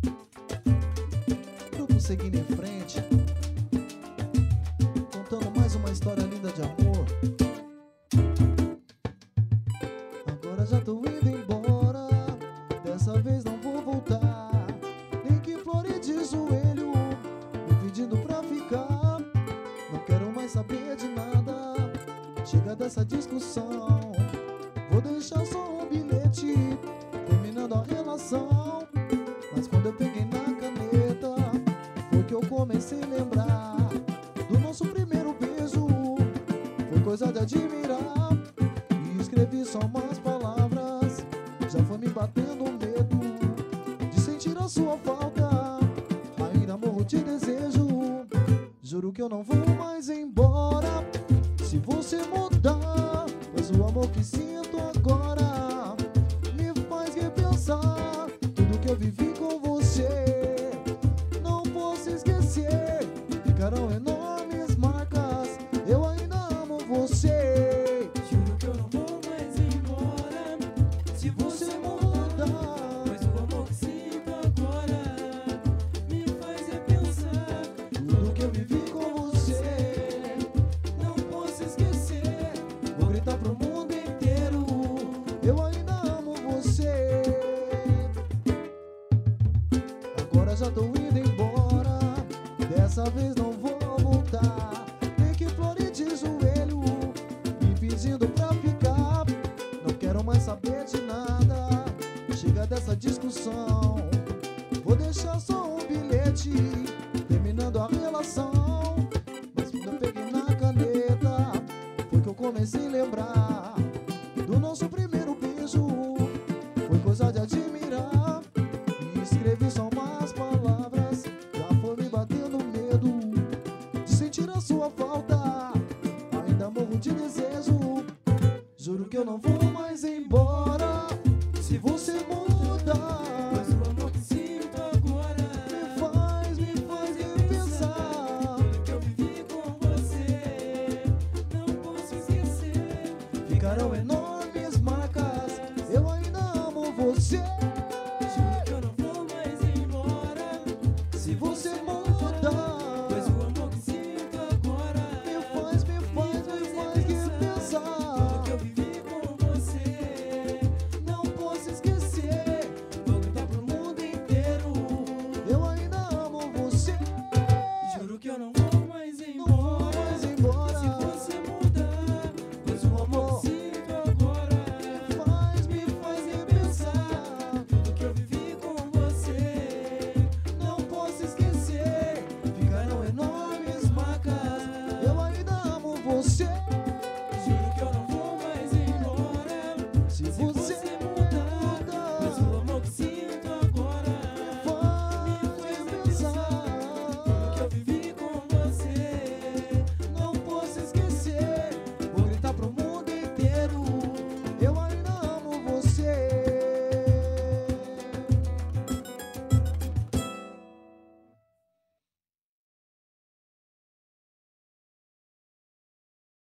Grupo seguindo em frente, contando mais uma história linda de amor. Agora já tô indo embora, dessa vez não vou voltar. Nem que implore de joelho, me pedindo pra ficar. Não quero mais saber de nada, chega dessa discussão. Vou deixar só um bilhete, terminando a relação. Mas quando eu peguei na caneta, foi que eu comecei a lembrar do nosso primeiro beijo. Foi coisa de admirar. E escrevi só umas palavras, já foi me batendo um medo de sentir a sua falta. Ainda morro de desejo, juro que eu não vou mais embora se você mudar. Pois o amor que sinto agora me faz repensar tudo que eu vivi com você. Não posso esquecer, ficarão enormes marcas. Eu ainda amo você. Juro que eu não vou mais embora se você mudar. Pois o amor que sinto agora me faz repensar Tudo que eu vivi com você, não posso esquecer. vou gritar pro mundo inteiro, eu ainda amo você. Agora já tô indo embora, dessa vez não vou voltar. Nem que implore de joelho, me pedindo pra ficar. Não quero mais saber de nada, chega dessa discussão. Vou deixar só um bilhete, terminando a relação. Mas quando eu peguei na caneta, foi que eu comecei a lembrar do nosso primeiro beijo. Foi coisa de admirar. E escrevi só umas palavras, já foi me batendo medo de sentir a sua falta. Ainda morro de desejo, juro que eu não vou mais embora se você morrer.